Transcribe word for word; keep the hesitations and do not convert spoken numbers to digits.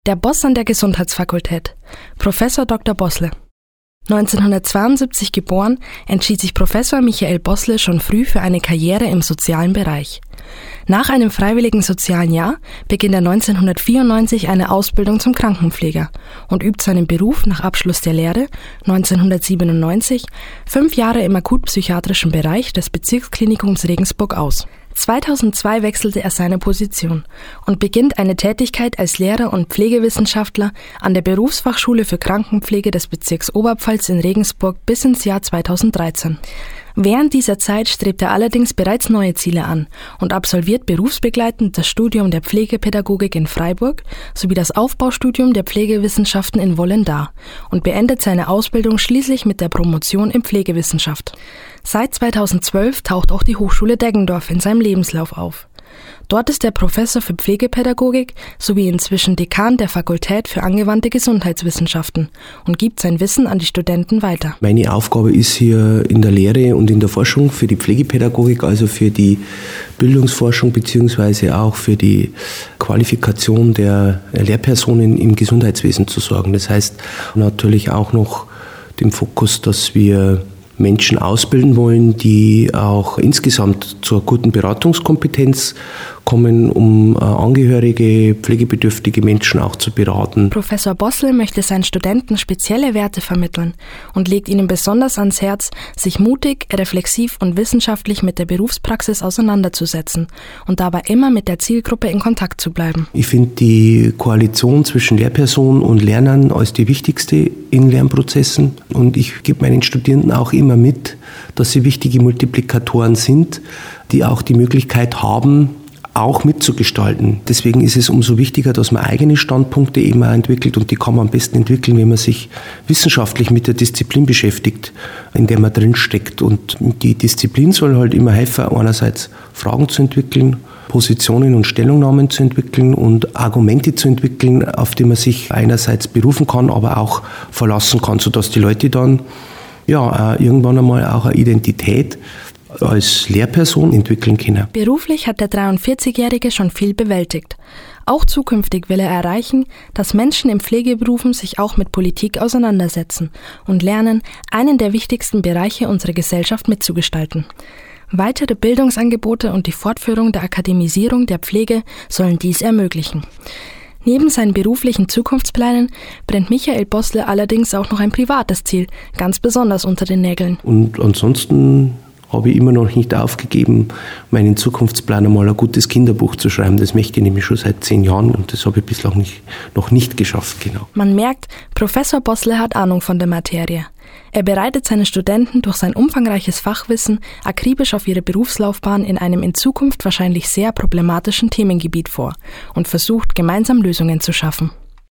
Der Boss an der Gesundheitsfakultät, Professor Doktor Boßle. neunzehnhundertzweiundsiebzig geboren, entschied sich Professor Michael Boßle schon früh für eine Karriere im sozialen Bereich. Nach einem freiwilligen sozialen Jahr beginnt er neunzehnhundertvierundneunzig eine Ausbildung zum Krankenpfleger und übt seinen Beruf nach Abschluss der Lehre neunzehnhundertsiebenundneunzig fünf Jahre im akutpsychiatrischen Bereich des Bezirksklinikums Regensburg aus. zweitausendzwei wechselte er seine Position und beginnt eine Tätigkeit als Lehrer und Pflegewissenschaftler an der Berufsfachschule für Krankenpflege des Bezirks Oberpfalz in Regensburg bis ins Jahr zweitausenddreizehn. Während dieser Zeit strebt er allerdings bereits neue Ziele an und absolviert berufsbegleitend das Studium der Pflegepädagogik in Freiburg sowie das Aufbaustudium der Pflegewissenschaften in Wollendar und beendet seine Ausbildung schließlich mit der Promotion in Pflegewissenschaft. Seit zweitausendzwölf taucht auch die Hochschule Deggendorf in seinem Lebenslauf auf. Dort ist er Professor für Pflegepädagogik sowie inzwischen Dekan der Fakultät für angewandte Gesundheitswissenschaften und gibt sein Wissen an die Studenten weiter. Meine Aufgabe ist hier in der Lehre und in der Forschung für die Pflegepädagogik, also für die Bildungsforschung beziehungsweise auch für die Qualifikation der Lehrpersonen im Gesundheitswesen zu sorgen. Das heißt natürlich auch noch den Fokus, dass wir Menschen ausbilden wollen, die auch insgesamt zur guten Beratungskompetenz kommen, um angehörige, pflegebedürftige Menschen auch zu beraten. Professor Boßle möchte seinen Studenten spezielle Werte vermitteln und legt ihnen besonders ans Herz, sich mutig, reflexiv und wissenschaftlich mit der Berufspraxis auseinanderzusetzen und dabei immer mit der Zielgruppe in Kontakt zu bleiben. Ich finde die Koalition zwischen Lehrperson und Lernern als die wichtigste in Lernprozessen und ich gebe meinen Studierenden auch immer mit, dass sie wichtige Multiplikatoren sind, die auch die Möglichkeit haben, auch mitzugestalten. Deswegen ist es umso wichtiger, dass man eigene Standpunkte eben auch entwickelt und die kann man am besten entwickeln, wenn man sich wissenschaftlich mit der Disziplin beschäftigt, in der man drinsteckt. Und die Disziplin soll halt immer helfen, einerseits Fragen zu entwickeln, Positionen und Stellungnahmen zu entwickeln und Argumente zu entwickeln, auf die man sich einerseits berufen kann, aber auch verlassen kann, sodass die Leute dann ja irgendwann einmal auch eine Identität als Lehrperson entwickeln können. Beruflich hat der dreiundvierzigjährige schon viel bewältigt. Auch zukünftig will er erreichen, dass Menschen in Pflegeberufen sich auch mit Politik auseinandersetzen und lernen, einen der wichtigsten Bereiche unserer Gesellschaft mitzugestalten. Weitere Bildungsangebote und die Fortführung der Akademisierung der Pflege sollen dies ermöglichen. Neben seinen beruflichen Zukunftsplänen brennt Michael Boßle allerdings auch noch ein privates Ziel, ganz besonders unter den Nägeln. Und ansonsten habe ich immer noch nicht aufgegeben, meinen Zukunftsplan einmal ein gutes Kinderbuch zu schreiben. Das möchte ich nämlich schon seit zehn Jahren und das habe ich bislang nicht, noch nicht geschafft. Genau. Man merkt, Professor Boßle hat Ahnung von der Materie. Er bereitet seine Studenten durch sein umfangreiches Fachwissen akribisch auf ihre Berufslaufbahn in einem in Zukunft wahrscheinlich sehr problematischen Themengebiet vor und versucht, gemeinsam Lösungen zu schaffen.